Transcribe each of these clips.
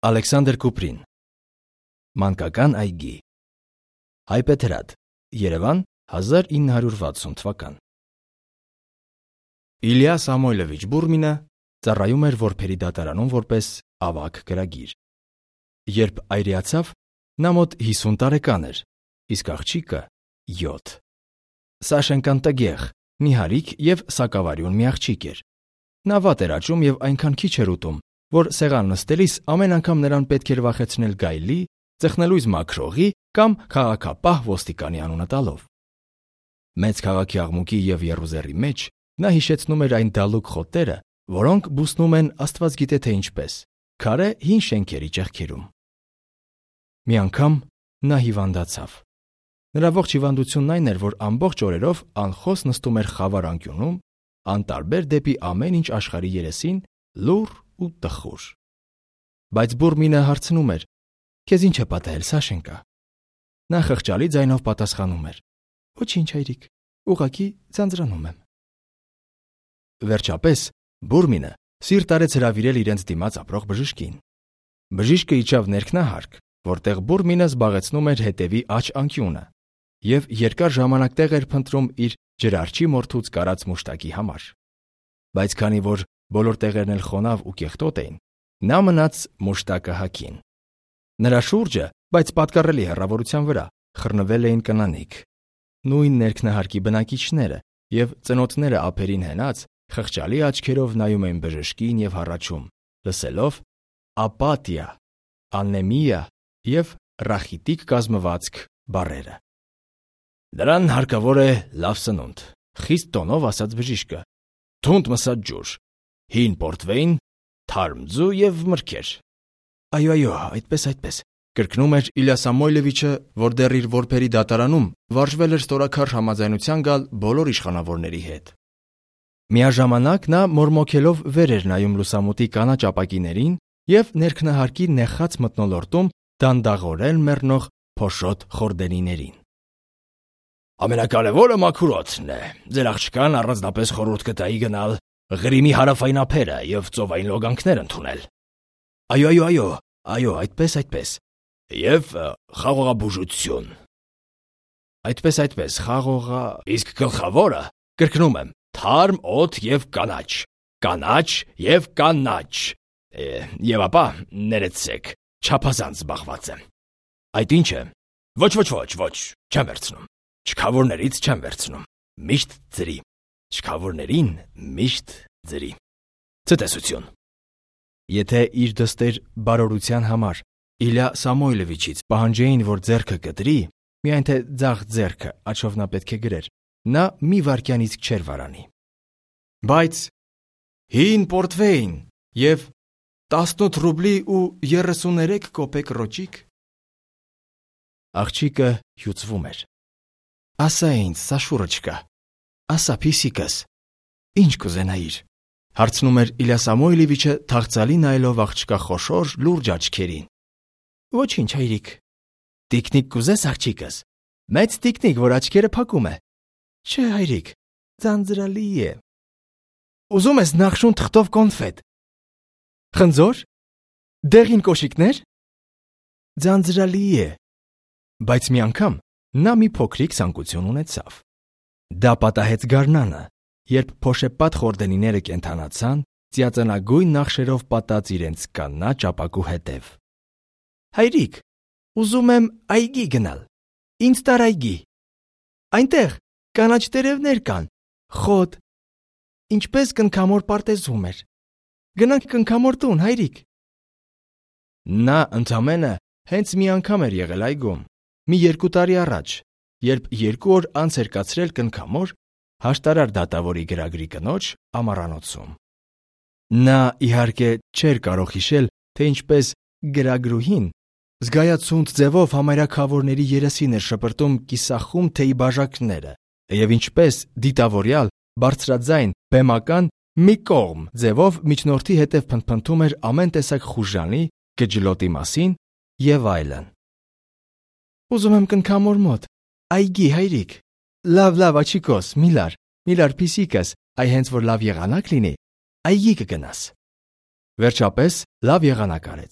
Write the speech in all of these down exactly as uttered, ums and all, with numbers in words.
Ալեքսանդր Կուպրին Մանկական այգի Հայպեթրատ Երևան հազար ինը հարյուր վաթսուն թվական Իլյա Սամոյլովիչ Բուրմինը ծառայում էր որբերի դատարանում որպես ավագ գրագիր։ Երբ այրիացավ, նա մոտ հիսուն տարեկան էր, իսկ աղջիկը յոթ։ Սաշենկան տգեղ, նիհարիկ և սակավարյուն մի աղջիկ էր։ Նա վատ էր աճում և այնքան քիչ էր ուտում, որ սեղան նստելիս ամեն անգամ նրան պետք էր վախեցնել գայլի, ծխնելույզ մաքրողի կամ քաղաքապահ ոստիկանի անունը տալով։ Մեծ քաղաքի աղմուկի և եռուզեռի մեջ նա հիշեցնում էր այն դալուկ խոտերը, որոնք բուսնում են աստված գիտե թե ինչպես, քարե հին շենքերի ճեղքերում։ Մի անգամ նա հիվանդացավ։ Նրա ողջ հիվանդությունն այն էր, որ ամբողջ օրերով անխոս նստում էր խավար անկյունում, անտարբեր դեպի ամեն ինչ աշխարհի երեսին, լուռ ու տխուր։ Բայց Բուրմինը հարցնում էր. «Քեզ ինչ է պատահել, Սաշենկա»։ Նա խղճալի ձայնով պատասխանում էր. «Ոչինչ, հայրիկ, ուղղակի ձանձրանում եմ»։ Վերջապես Բուրմինը սիրտ արեց հրավիրել իրենց դիմաց ապրող բժշկին։ Բժիշկը իջավ ներքնահարկ, որտեղ Բուրմինը զբաղեցնում էր հետևի աջ անկյունը և երկար ժամանակ տեղ էր փնտրում իր ջրարջի մորթուց կարած մուշտակի համար։ Բայց քանի որ բոլոր տեղերն էլ խոնավ ու կեղտոտ էին, նա մնաց մուշտակը հագին։ Նրա շուրջը, բայց պատկառելի հեռավորության վրա, խռնվել էին կնանիք։ Նույն ներքնահարկի բնակիչները և ծնոտները ափերին հենած խղճալի աչքերով նայում էին բժշկին և հառաչում, լսելով ապաթիա, անեմիա և ռախիտիկ կազմվածք բառերը։ «Դրան հարկավոր է լավ սնունդ», խիստ տոնով ասաց բժիշկը։ «Թունդ մսած ջուր, հին պորտվեյն, թարմ ձու և մրգեր»։ «Այո, այո, այդպես, այդպես», կրկնում էր Իլյա Սամոյլովիչը, որ դեռ իր որբերի դատարանում վարժվել էր ստորաքարշ համաձայնության գալ բոլոր իշխանավորների հետ։ Միաժամանակ նա մորմոքելով վեր էր նայում լուսամուտի կանաչ ապակիներին և ներքնահարկի նեխած մթնոլորտում դանդաղորեն մեռնող փոշոտ խորդենիներին։ «Ամենակարևորը մաքուր օդն է։ Ձեր աղջկան առանձնապես խորհուրդ կտայի գնալ Ղրիմի հարավային ափերը և ծովային լոգանքներ ընդունել»։ «Այո, այո, այո, այո, այդպես, այդպես»։ «Եվ խաղողաբուժություն»։ «Այդպես, այդպես, խաղողա»։ «Իսկ գլխավորը, կրկնում եմ, թարմ օդ և կանաչ, կանաչ և կանաչ։ Եվ ապա, ներեցեք, չափազանց զբաղված եմ»։ «Այդ ի՞նչ է»։ «Ոչ, ոչ, ոչ, ոչ, չեմ վերցնում։ Չքավորներից չեմ վերցնում։ Միշտ ձրի։ Չքավորներին միշտ ձրի»։ Ցտեսություն։ Եթե իր դստեր բարօրության համար Իլյա Սամոյլովիչից պահանջեին, որ ձեռքը կտրի, միայն թե ձախ ձեռքը, աջով նա պետք է գրեր, նա մի վայրկյանից չէր վարանի։ Բայց հին պորտվեյն և տասնութ ռուբլի ու երեսուներեք կոպեկ ռոճիկ։ Աղջիկը հյուծվում էր։ «Ասա ինձ, Սաշուրոչկա, ասա փիսիկս, ինչ կուզենայիր», հարցնում էր Իլյա Սամոյլովիչը թախծալի նայելով աղջկա խոշոր լուրջ աչքերին։ «Ոչինչ, հայրիկ»։ «Տիկնիկ կուզես, աղջիկս, մեծ տիկնիկ, որ աչքերը փակում է»։ «Չէ, հայրիկ, ձանձրալի է»։ «Ուզում ես նախշուն թղթով կոնֆետ»։ «Խնձոր, դեղին կոշիկներ»։ «Ձանձրալի է»։ Բայց մի անգամ նա մի փոքրիկ ցանկություն ունեցավ։ Դա պատահեց գարնանը, երբ փոշեպատ խորդենիները կենդանացան, ծիածանագույն նախշերով պատած իրենց կանաչ ապակու հետև։ «Հայրիկ, ուզում եմ այգի գնալ, ինձ տար այգի։ Այնտեղ կանաչ տերևներ կան, խոտ, ինչպես կնքամոր պարտեզում էր։ Գնանք կնքամոր տուն, հայրիկ»։ Նա ընդամենը հենց մի անգամ էր եղել այգում, մի երկու տարի առաջ, երբ երկու օր անց էր կացրել կնքամոր հաշտարար դատավորի գրագրի կնոջ ամառանոցում։ Նա, իհարկե, չէր կարող հիշել, թե ինչպես գրագրուհին զգայացունց ձևով համարյա քավորների երեսին էր շպրտում կիսախում թեյի բաժակները և ինչպես դիտավորյալ, բարձրաձայն, բեմական մի կողմ ձևով միջնորդի հետև փնթփնթում էր ամեն տեսակ խուժանի, գջլոտի մասին և այլն։ «Ուզում եմ կնքամոր մոտ, այգի, հայրիկ։ Լավ, լավ, աչիկոս, միլար, միլար փիսիկս, այ հենց որ լավ եղանակ լինի, այգի կգնաս»։ Վերջապես լավ եղանակ արեց,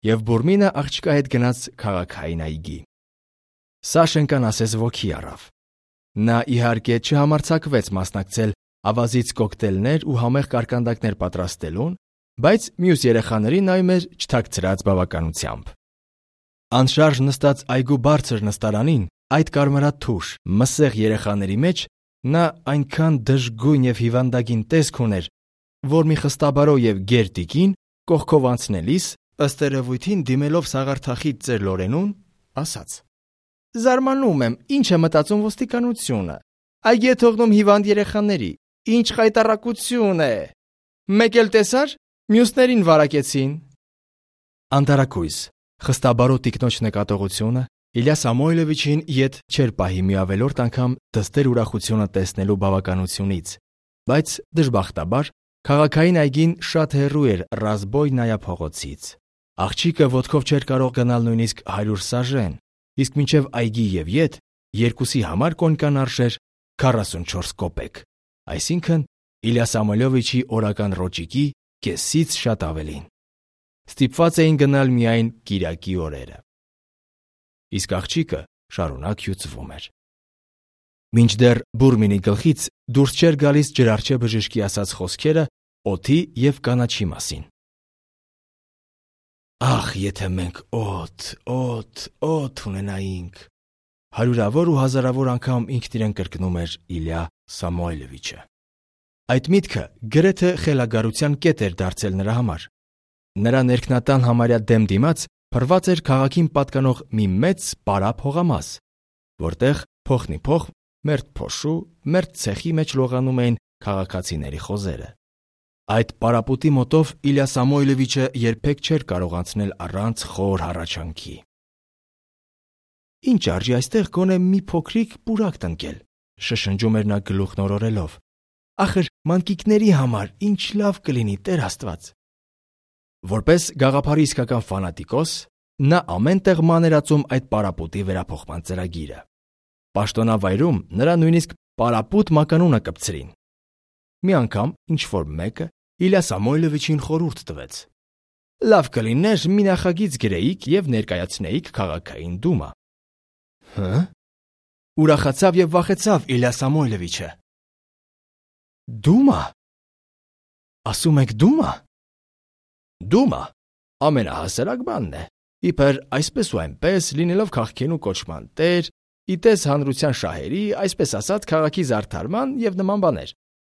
եւ Բուրմինը աղջկա հետ գնաց քաղաքային այգի։ Սաշենկան ասես ոգի առավ։ Նա իհարկե չհամարձակվեց մասնակցել ավազից կոկտեյլներ ու համեղ կարկանդակներ պատրաստելուն, բայց մյուս երեխաներին նայում էր չթաքցրած բավականությամբ։ Անշարժ նստած այգու բարձր նստարանին, այդ կարմրաթուշ, մսեղ երեխաների մեջ նա այնքան դժգույն եւ հիվանդագին տեսք ուներ, որ մի խստաբարո եւ գեր տիկին կողքով անցնելիս, ըստ երևույթին դիմելով սաղարթախիտ ծեր Լորենուն, ասաց. «Զարմանում եմ, ինչ է մտածում ոստիկանությունը։ Այգի է թողնում հիվանդ երեխաների, ինչ խայտառակություն է։ Մեկ էլ տեսար, մյուսներին վարակեցին»։ Անտարակույս, խստաբարո տիկնոջ նկատողությունը Իլյա Սամոյլովիչին ետ չէր պահի մի ավելորդ անգամ դստեր ուրախությունը տեսնելու բավականությունից, բայց դժբախտաբար քաղաքային այգին շատ հեռու էր Ռազբոյ նայափողոցից։ Աղջիկը ոտքով չէր կարող գնալ նույնիսկ հարյուր սաժեն, իսկ մինչև այգի եւ ետ երկուսի համար կոնկան արժեր քառասունչորս կոպեկ, այսինքն Իլյա Սամոյլովիչի օրական ռոճիկի կեսից շատ ավելին։ Ստիպված էին գնալ միայն կիրակի օրերը։ Իսկ աղջիկը շարունակ հյուծվում էր։ Մինչդեռ Բուրմինի գլխից դուրս չէր գալիս ջրարչե բժշկի ասած խոսքերը օդի եւ կանաչի մասին։ Ախ, եթե մենք օդ, օդ, օդ ունենայինք, հարյուրավոր ու հազարավոր անգամ ինքն իրեն կրկնում էր Իլյա Սամոյլովիչը։ Այդ միտքը գրեթե խելագարության կետ էր դարձել նրա համար։ Նրա ներքնատան համարյա դեմ դիմաց փռված էր քաղաքին պատկանող մի մեծ պարապ հողամաս, որտեղ փոխնի փոխ մերթ փոշու, մերթ ցեխի մեջ լողանում էին քաղաքացիների խոզերը։ Այդ պարապուտի մոտով Իլյա Սամոյլովիչը երբեք չէր կարող անցնել առանց խոր հառաչանքի։ Ինչ արժի այստեղ գոնե մի փոքրիկ պուրակ տնկել, շշնջում էր նա գլուխն օրորելով։ Ախր մանկիկների համար ինչ լավ կլինի, Տեր Աստված։ Որպես գաղափարի իսկական ֆանատիկոս, նա ամեն տեղ մաներացում այդ պարապուտի վերափոխման ծրագիրը։ Պաշտոնավայրում նրա նույնիսկ պարապուտ մականունը կպցրին։ Մի անգամ ինչ-որ մեկը Իլյա Սամոյլովիչին խորհուրդ տվեց. լավ կլիներ մի նախագիծ գրեիք եւ ներկայացնեիք քաղաքային դումա։ Հը՞։ Ուրախացավ եւ վախեցավ Իլյա Սամոյլովիչը։ Դումա։ Ասում եք դումա։ Դումա ամենահասարակ բանն է, իբր այսպես ու այնպես լինելով քաղաքենու կոչման տեր, իտես հանրության շահերի, այսպես ասած քաղաքի զարդարման եւ նման բաներ։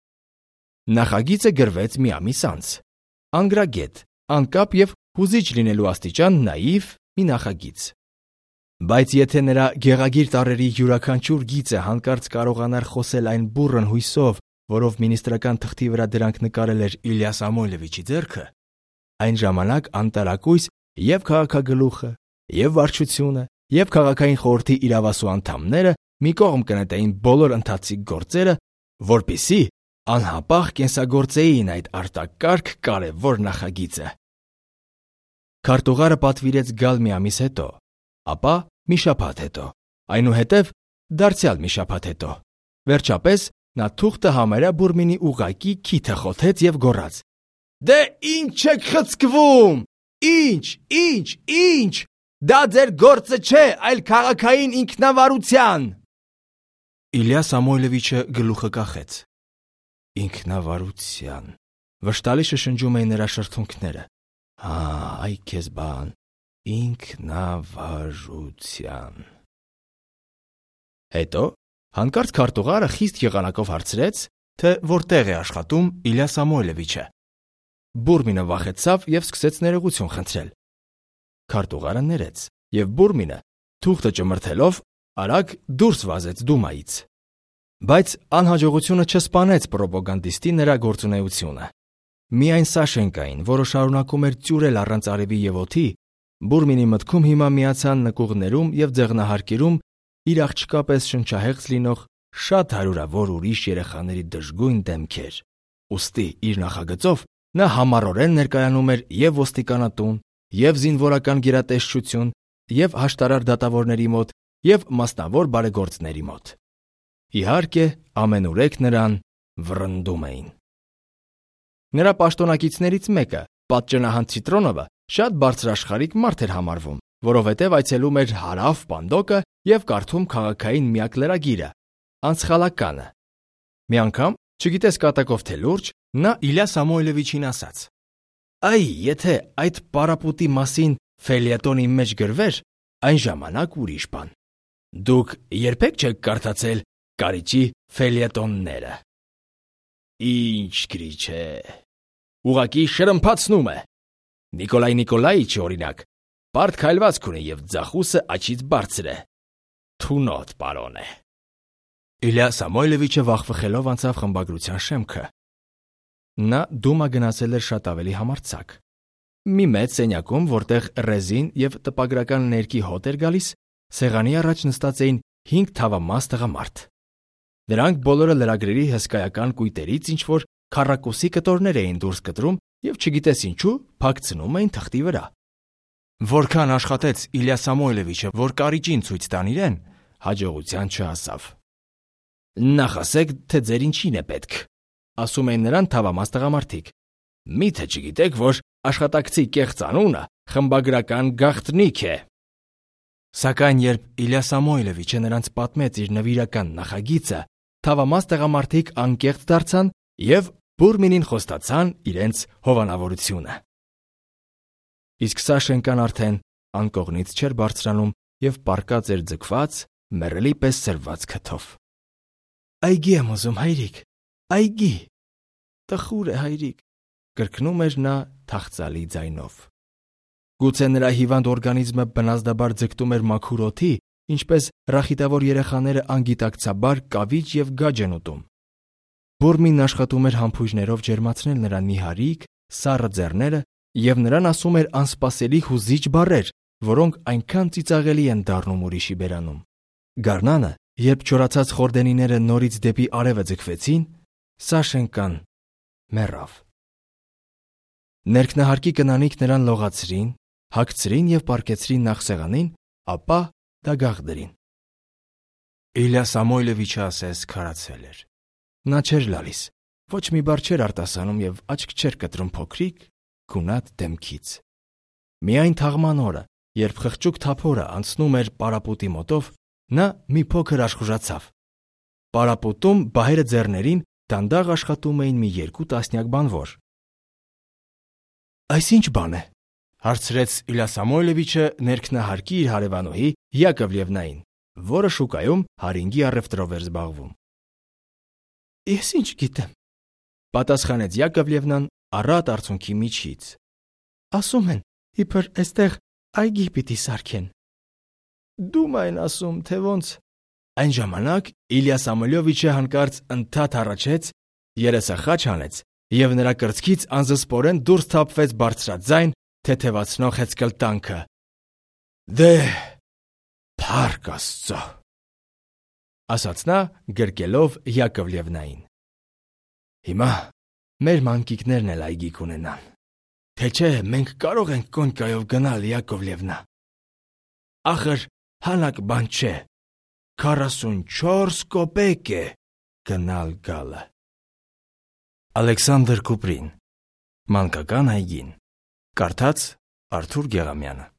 Նախագիծը գրվեց մի ամիս անց։ Անգրագետ, անկապ եւ հուզիչ լինելու աստիճան նաիվ մի նախագիծ։ Բայց եթե նրա գեղագիր տառերի յուրաքանչյուր գիծը հանկարծ կարողանար խոսել այն բուռն հույսով, որով մինիստրական թղթի վրա դրանք նկարել էր Իլյա Սամոյլովիչի ձեռքը, այն ժամանակ անտարակույս եւ քաղաքագլուխը, եւ վարչությունը, եւ քաղաքային խորհրդի իրավասու անդամները մի կողմ կնետեին բոլոր ընթացիկ գործերը, որպիսի անհապաղ կենսագործեին այդ արտակարգ կարևոր նախագիծը։ Քարտուղարը պատվիրեց գալ մի ամիս հետո, ապա մի շաբաթ հետո, այնուհետև դարձյալ մի շաբաթ հետո։ Վերջապես նա թուղթը համարյա Բուրմինի ուղակի քիթը խոթեց եւ գոռաց. Դե ինչ եք խցկվում։ Ինչ, ինչ, ինչ։ Դա ձեր գործը չէ, այլ քաղաքային ինքնավարության։ Իլյա Սամոյլովիչը գլուխը կախեց։ Ինքնավարության։ Վշտալի շշնջում էին նրա շրթունքները։ Հա, այ քեզ բան, ինքնավարության։ Հետո հանկարծ քարտուղարը խիստ եղանակով հարցրեց, թե որտեղ է աշխատում Իլյա Սամոյլովիչը։ Բուրմինը վախեցավ եւ սկսեց ներողություն խնդրել։ Քարտուղարը ներեց, եւ Բուրմինը, թուղթը ճմրթելով, արագ դուրս վազեց դումայից։ Բայց անհաջողությունը չսպանեց պրոպագանդիստի նրա գործունեությունը։ Միայն Սաշենկային, որը շարունակում էր ծյուրել առանց արևի եւ օդի, Բուրմինի մտքում հիմա միացան նկուղներում եւ ձեղնահարկերում իր աղջկա պես շնչահեղձ լինող շատ հարյուրավոր ուրիշ երեխաների դժգույն դեմքեր։ Ուստի իր նախագծով նա համառորեն ներկայանում էր եւ ոստիկանատուն, եւ զինվորական գերատեսչություն, եւ հաշտարար դատավորների մոտ, եւ մասնավոր բարեգործների մոտ։ Իհարկե, ամենուրեք նրան վռնդում էին։ Նրա պաշտոնակիցներից մեկը, պատճենահան Ցիտրոնովը, շատ բարձրաշխարհիկ մարդ էր համարվում, որովհետև այցելում էր հարավ Պանդոկը եւ կարդում քաղաքային միակ լրագիրը՝ Անցխալականը։ Մի անգամ, չգիտես կատակով թե լուրջ, նա Իլյա Սամոյլովիչին ասաց. «Այ, եթե այդ պարապուտի մասին ֆելյետոնի մեջ գրվեր, այն ժամանակ ուրիշ բան։ Դուք երբեք չեք կարդացել Կարիճի ֆելյետոնները»։ Ինչ գրիչ է։ Ուղղակի շրմփացնում է։ Նիկոլայ Նիկոլայիչը, օրինակ, բարդ քայլվածք ունի եւ ձախուսը աչից բարձր է։ Թունոտ պարոն է։ Իլյա Սամոյլովիչը վախվխելով անցավ խմբագրության շեմքը։ Նա դումա գնացել էր շատ ավելի համարձակ։ Մի մեծ սենյակում, որտեղ ռեզին եւ տպագրական ներկի հոտ էր գալիս, սեղանի առաջ նստած էին հինգ թավամաս տղամարդ։ Նրանք բոլորը լրագրերի հսկայական կույտերից ինչ-որ քառակուսի կտորներ էին դուրս կտրում եւ չգիտես ինչու փակցնում էին թղթի վրա։ Որքան աշխատեց Իլյա Սամոյլովիչը, որ Կարիճին ցույց տան իրեն, հաջողության չհասավ։ Նախ ասեք, թե ձեր ինչին է պետք, ասում էին նրան թավամաս տղամարդիկ։ Միթե չգիտեք, որ աշխատակցի կեղծ անունը խմբագրական գաղտնիք է։ Սակայն երբ Իլյա Սամոյլովիչը նրանց պատմեց իր նվիրական նախագիծը, թավամաս տղամարդիկ անկեղծ դարձան եւ Բուրմինին խոստացան իրենց հովանավորությունը։ Իսկ Սաշենկան արդեն անկողնից չէր բարձրանում եւ պառկած էր ձգված, մեռելի պես սրված քթով։ Այգի եմ ուզում, հայրիկ, այգի։ Տխուր է, հայրիկ, կրկնում էր նա թախծալի ձայնով։ Գուցե նրա հիվանդ օրգանիզմը բնազդաբար ձգտում էր մաքուր օդի, ինչպես ռախիտավոր երեխաները անգիտակցաբար կավիճ եւ գաջ են ուտում։ Բուրմինն աշխատում էր համբույրներով ջերմացնել նրա նիհարիկ, սառը ձեռները եւ նրան ասում էր անսպասելի հուզիչ բառեր, որոնք այնքան ծիծաղելի են դառնում ուրիշի բերանում։ Գարնանը, երբ չորացած խորդենիները նորից դեպի արևը ձգվեցին, Սաշենկան մեռավ։ Ներքնահարկի կնանիք նրան լողացրին, հագցրին եւ պառկեցրին նախ սեղանին, ապա դագաղ դրին։ Իլյա Սամոյլովիչը ասես քարացել էր։ Նա չէր լալիս, ոչ մի բառ չէր արտասանում եւ աչք չէր կտրում փոքրիկ, գունատ դեմքից։ Միայն թաղման օրը, երբ խղճուկ թափորը անցնում էր պարապուտի մոտով, նա մի փոքր աշխուժացավ։ Պարապուտում բահերը ձեռներին դանդաղ աշխատում էին մի երկու տասնյակ բանվոր։ Այս ինչ բան է, հարցրեց Իլյա Սամոյլովիչը ներքնահարկի իր հարևանուհի Յակովլևնային, որը շուկայում հարինգի առևտրով էր զբաղվում։ Ես ինչ գիտեմ, պատասխանեց Յակովլևնան առատ արցունքի միջից։ Ասում են, իբր այստեղ այգի պիտի սարքեն։ Դու մայն ասում, թե ոնց։ Այն ժամանակ Իլյա Սամոյլովիչը հանկարծ ընդհատ հառաչեց, երեսը խաչ հանեց եւ նրա կրծքից անզսպորեն դուրս թափվեց բարձրաձայն թեթևացնող հեծկլտանքը։ Դե, փառք Աստծո, ասաց նա գրկելով Յակովլևնային։ Հիմա մեր մանկիկներն էլ այգի կունենան։ Թե չէ, մենք կարող ենք կոնկայով գնալ, Յակովլևնա։ Ախր հանակ բան չէ, քառասունչորս կոպեկ է գնալ գալը։ Ալեքսանդր Կուպրին, Մանկական այգին, կարդաց Արթուր Գեղամյանը։